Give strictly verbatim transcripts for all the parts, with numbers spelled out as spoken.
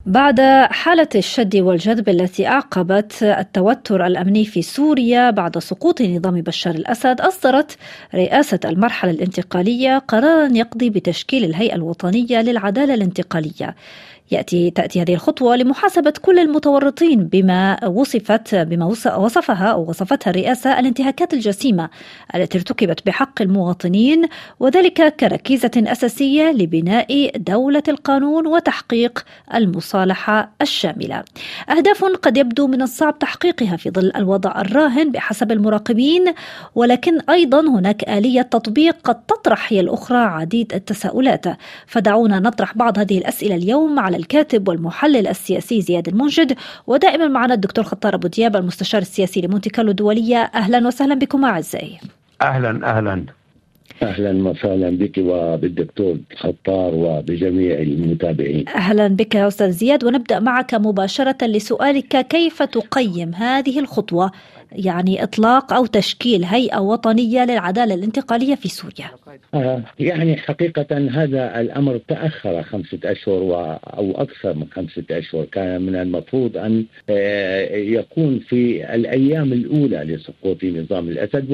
بعد حالة الشد والجذب التي أعقبت التوتر الأمني في سوريا بعد سقوط نظام بشار الأسد، أصدرت رئاسة المرحلة الانتقالية قرارا يقضي بتشكيل الهيئة الوطنية للعدالة الانتقالية. يأتي تأتي هذه الخطوة لمحاسبة كل المتورطين بما وصفت بما وصفها أو وصفتها الرئاسة الانتهاكات الجسيمة التي ارتكبت بحق المواطنين، وذلك كركيزة أساسية لبناء دولة القانون وتحقيق المصالحة الشاملة. أهداف قد يبدو من الصعب تحقيقها في ظل الوضع الراهن بحسب المراقبين، ولكن أيضا هناك آلية تطبيق قد تطرح هي الأخرى عديد التساؤلات. فدعونا نطرح بعض هذه الأسئلة اليوم على الكاتب والمحلل السياسي زياد المنجد، ودائما معنا الدكتور خطار أبو دياب المستشار السياسي لمونتي كارلو الدولية. أهلا وسهلا بكم أعزائي. أهلا أهلا أهلا وسهلا بك وبالدكتور خطار وبجميع المتابعين. أهلا بك يا أستاذ زياد، ونبدأ معك مباشرة لسؤالك: كيف تقيم هذه الخطوة، يعني إطلاق أو تشكيل هيئة وطنية للعدالة الانتقالية في سوريا؟ آه يعني حقيقة هذا الأمر تأخر خمسة أشهر و... أو أكثر من خمسة أشهر. كان من المفروض أن آه يكون في الأيام الأولى لسقوط نظام الأسد،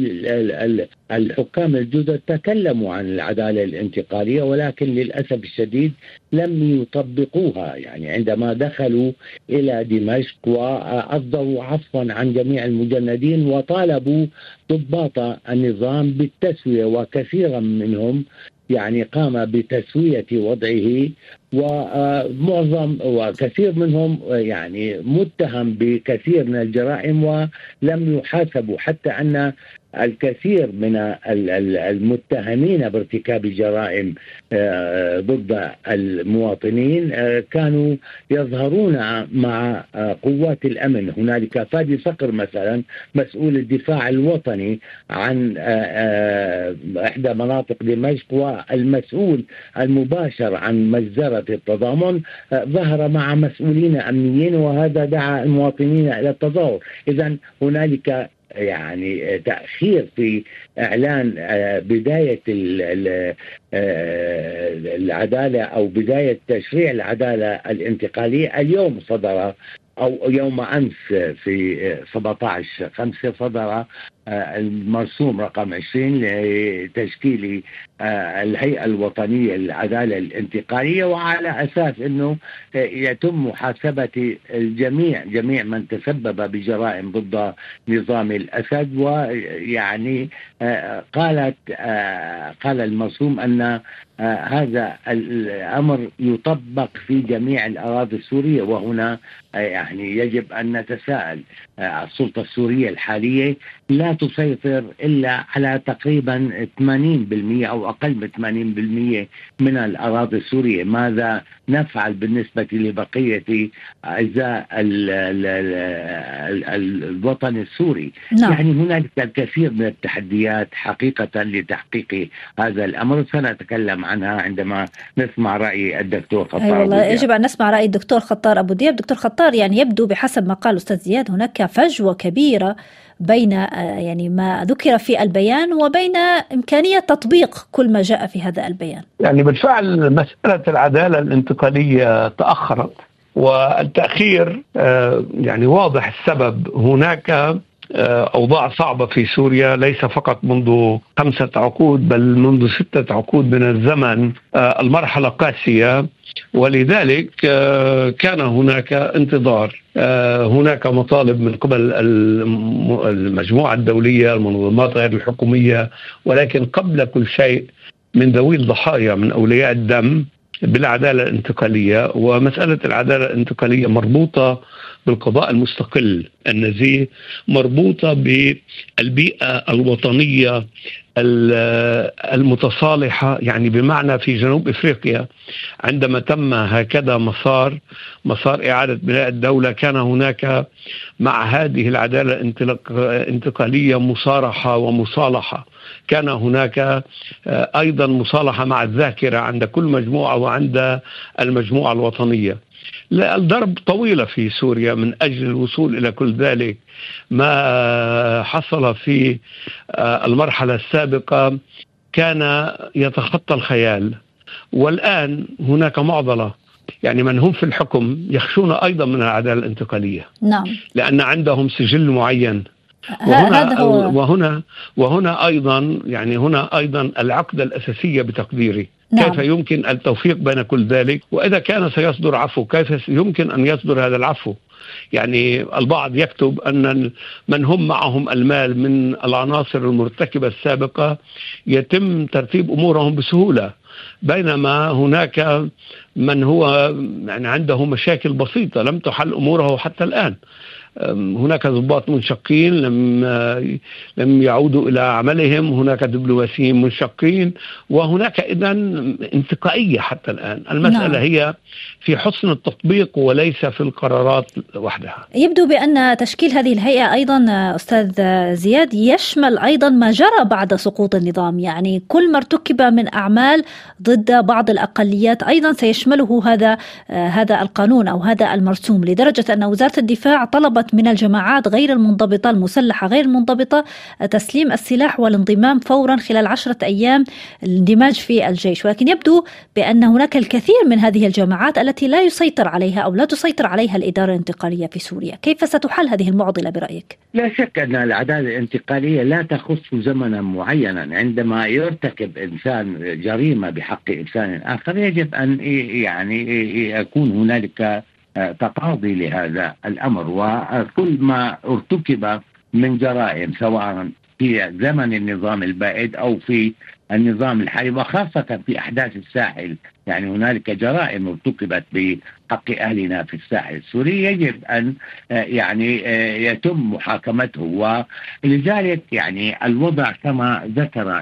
والحكام الجدد تكلموا عن العدالة الانتقالية، ولكن للأسف الشديد لم يطبقوها. يعني عندما دخلوا إلى دمشق وأصدروا عفوا عن جميع المجندين وطالبوا ضباط النظام بالتسوية، وكثيرا منهم يعني قام بتسوية وضعه، ومعظم وكثير منهم يعني متهم بكثير من الجرائم ولم يحاسبوا، حتى أن الكثير من المتهمين بارتكاب جرائم ضد المواطنين كانوا يظهرون مع قوات الأمن. هنالك فادي صقر مثلا مسؤول الدفاع الوطني عن إحدى مناطق دمشق والمسؤول المباشر عن مجزرة التضامن ظهر مع مسؤولين أمنيين، وهذا دعا المواطنين إلى التظاهر. إذن هنالك يعني تأخير في إعلان بداية العدالة أو بداية تشريع العدالة الانتقالية. اليوم صدر أو يوم أمس في سبعة عشر خمسة صدر المرسوم رقم عشرين لتشكيل الهيئة الوطنية للعدالة الانتقالية، وعلى أساس أنه يتم محاسبة الجميع جميع من تسبب بجرائم ضد نظام الأسد. ويعني قالت قال المرسوم أن هذا الأمر يطبق في جميع الأراضي السورية، وهنا يعني يجب أن نتساءل. السلطة السورية الحالية لا تسيطر إلا على تقريبا ثمانين بالمئة أو أقل من ثمانين بالمئة من الأراضي السورية. ماذا نفعل بالنسبة لبقية أجزاء الوطن السوري؟ نعم. يعني هنالك الكثير من التحديات حقيقة لتحقيق هذا الأمر، سنتكلم عنها عندما نسمع رأي الدكتور خطار. أي والله يجب أن نسمع رأي الدكتور خطار أبو دياب. دكتور خطار، يعني يبدو بحسب ما قال أستاذ زياد هناك فجوة كبيرة بين يعني ما ذكر في البيان وبين إمكانية تطبيق كل ما جاء في هذا البيان. يعني بالفعل مسألة العدالة الانتقالية تأخرت، والتأخير يعني واضح السبب. هناك أوضاع صعبة في سوريا ليس فقط منذ خمسة عقود بل منذ ستة عقود من الزمن. المرحلة قاسية، ولذلك كان هناك انتظار. هناك مطالب من قبل المجموعة الدولية، المنظمات غير الحكومية، ولكن قبل كل شيء من ذوي الضحايا، من أولياء الدم، بالعدالة الانتقالية. ومسألة العدالة الانتقالية مربوطة بالقضاء المستقل النزيه، مربوطة بالبيئة الوطنية المتصالحة. يعني بمعنى في جنوب إفريقيا عندما تم هكذا مسار مسار إعادة بناء الدولة، كان هناك مع هذه العدالة الانتقالية مصارحة ومصالحة. كان هناك أيضا مصالحة مع الذاكرة عند كل مجموعة وعند المجموعة الوطنية. الضرب طويلة في سوريا من أجل الوصول إلى كل ذلك. ما حصل في المرحلة السابقة كان يتخطى الخيال، والآن هناك معضلة يعني من هم في الحكم يخشون أيضا من العدالة الانتقالية. نعم. لأن عندهم سجل معين. وهنا وهنا وهنا أيضا يعني هنا أيضا العقدة الأساسية بتقديري. نعم. كيف يمكن التوفيق بين كل ذلك؟ وإذا كان سيصدر عفو كيف يمكن أن يصدر هذا العفو؟ يعني البعض يكتب أن من هم معهم المال من العناصر المرتكبة السابقة يتم ترتيب أمورهم بسهولة، بينما هناك من هو يعني عنده مشاكل بسيطة لم تحل أموره حتى الآن. هناك ضباط منشقين لم لم يعودوا إلى عملهم، هناك دبلوماسيين منشقين، وهناك إذن انتقائية حتى الآن. المسألة نعم. هي في حسن التطبيق وليس في القرارات وحدها. يبدو بأن تشكيل هذه الهيئة أيضا أستاذ زياد يشمل أيضا ما جرى بعد سقوط النظام، يعني كل ما ارتكب من أعمال ضد بعض الأقليات أيضا سيشمله هذا هذا القانون أو هذا المرسوم، لدرجة أن وزارة الدفاع طلبت من الجماعات غير المنضبطة المسلحة غير المنضبطة تسليم السلاح والانضمام فورا خلال عشرة أيام الاندماج في الجيش، ولكن يبدو بأن هناك الكثير من هذه الجماعات التي لا يسيطر عليها أو لا تسيطر عليها الإدارة الانتقالية في سوريا. كيف ستحل هذه المعضلة برأيك؟ لا شك أن العدالة الانتقالية لا تخص زمنا معينا. عندما يرتكب إنسان جريمة بحق إنسان آخر يجب أن يعني يكون هنالك تقاضي لهذا الأمر، وكل ما ارتكب من جرائم سواء في زمن النظام البائد أو في النظام الحالي وخاصة في أحداث الساحل، يعني هنالك جرائم ارتكبت بحق أهلنا في الساحل السوري يجب أن يعني يتم محاكمته. ولذلك يعني الوضع كما ذكر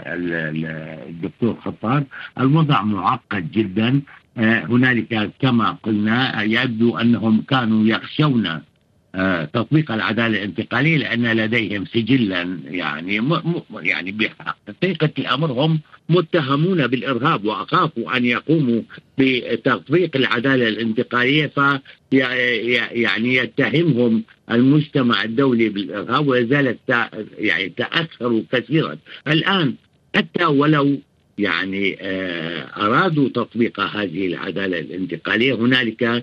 الدكتور خطاب الوضع معقد جدا. هنالك كما قلنا يبدو أنهم كانوا يخشون تطبيق العدالة الانتقالية لأن لديهم سجلا يعني م يعني بحقيقة الأمر هم متهمون بالإرهاب وأخافوا أن يقوموا بتطبيق العدالة الانتقالية في يعني يتهمهم المجتمع الدولي بالإرهاب، ولذلك يعني تأخروا كثيرا. الآن حتى ولو يعني أرادوا تطبيق هذه العدالة الانتقالية هنالك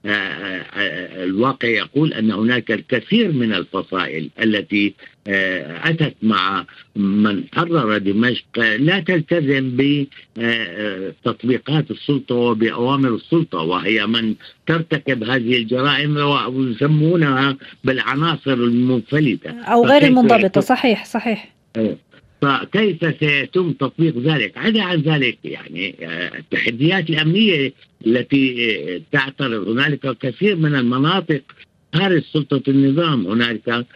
الواقع يقول أن هناك الكثير من الفصائل التي أتت مع من حرر دمشق لا تلتزم بتطبيقات السلطة وبأوامر السلطة، وهي من ترتكب هذه الجرائم ويسمونها بالعناصر المنفلتة أو غير المنضبطة. صحيح صحيح. فكيف سيتم تطبيق ذلك؟ عدا عن ذلك يعني التحديات الأمنية التي تعترض، هنالك كثير من المناطق خارج سلطة النظام، هنالك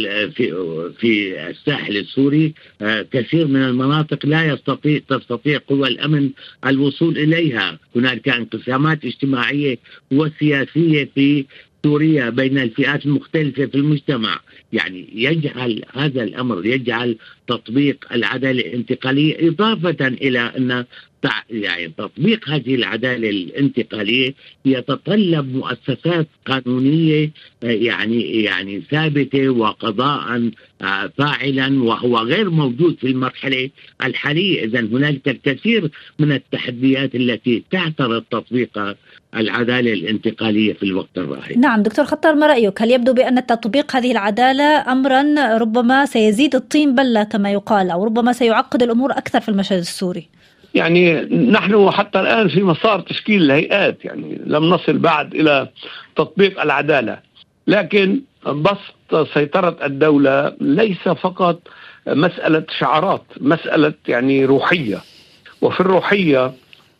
في في الساحل السوري كثير من المناطق لا يستطيع تستطيع قوى الأمن الوصول إليها، هنالك انقسامات اجتماعية وسياسية في سوريا بين الفئات المختلفة في المجتمع. يعني يجعل هذا الأمر يجعل تطبيق العدالة الانتقالية إضافة إلى أن يعني تطبيق هذه العدالة الانتقالية يتطلب مؤسسات قانونية يعني يعني ثابتة وقضاء فاعلا، وهو غير موجود في المرحلة الحالية. إذن هنالك الكثير من التحديات التي تعترض تطبيق العدالة الانتقالية في الوقت الراهن. نعم دكتور خطار، ما رأيك؟ هل يبدو بأن تطبيق هذه العدالة أمرا ربما سيزيد الطين بلة كما يقال، أو ربما سيعقد الأمور أكثر في المشهد السوري؟ يعني نحن حتى الآن في مسار تشكيل الهيئات، يعني لم نصل بعد إلى تطبيق العدالة، لكن بسط سيطرة الدولة ليس فقط مسألة شعارات، مسألة يعني روحية، وفي الروحية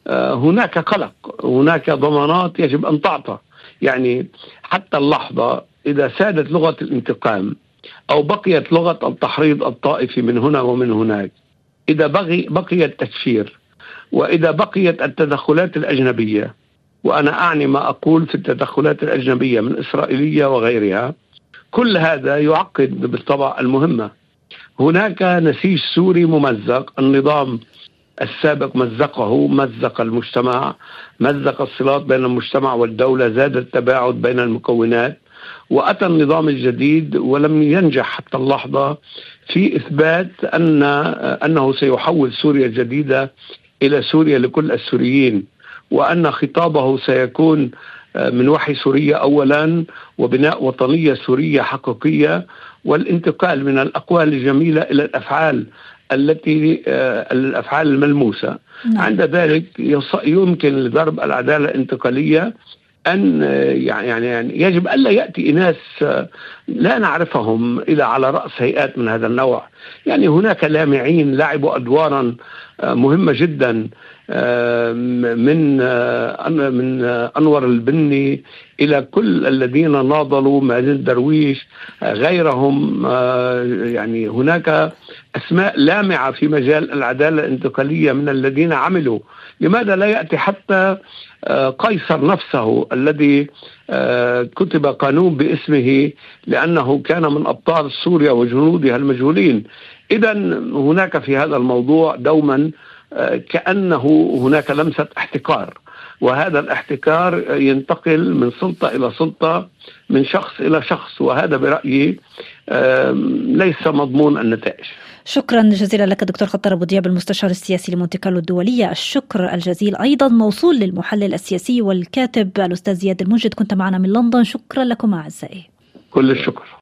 هناك قلق، هناك ضمانات يجب أن تعطى. يعني حتى اللحظة إذا سادت لغة الانتقام أو بقيت لغة التحريض الطائفي من هنا ومن هناك، إذا بقي بقي التكفير، وإذا بقيت التدخلات الأجنبية، وأنا أعني ما أقول في التدخلات الأجنبية من إسرائيلية وغيرها، كل هذا يعقد بالطبع المهمة. هناك نسيج سوري ممزق، النظام السابق مزقه، مزق المجتمع، مزق الصلات بين المجتمع والدولة، زاد التباعد بين المكونات، وأتى النظام الجديد ولم ينجح حتى اللحظة في إثبات أن أنه سيحول سوريا الجديدة إلى سوريا لكل السوريين، وأن خطابه سيكون من وحي سوريا أولا، وبناء وطنية سورية حقيقية، والانتقال من الأقوال الجميلة إلى الأفعال التي الأفعال الملموسة. نعم. عند ذلك يمكن لضرب العدالة الانتقالية أن يعني يجب ألا يأتي ناس لا نعرفهم إلى على رأس هيئات من هذا النوع. يعني هناك لامعين لعبوا أدوارا مهمة جدا، من من أنور البني إلى كل الذين ناضلوا، مازن درويش، غيرهم. يعني هناك أسماء لامعة في مجال العدالة الانتقالية من الذين عملوا. لماذا لا يأتي حتى قيصر نفسه الذي كتب قانون باسمه لأنه كان من أبطال سوريا وجنودها المجهولين؟ إذن هناك في هذا الموضوع دوما كأنه هناك لمسة احتكار، وهذا الاحتكار ينتقل من سلطة إلى سلطة، من شخص إلى شخص، وهذا برأيي ليس مضمون النتائج. شكرا جزيلا لك دكتور خطر أبو دياب، المستشار السياسي لمونتي كارلو الدولية. الشكر الجزيل أيضا موصول للمحلل السياسي والكاتب الأستاذ زياد المنجد، كنت معنا من لندن. شكرا لكم أعزائي. كل الشكر.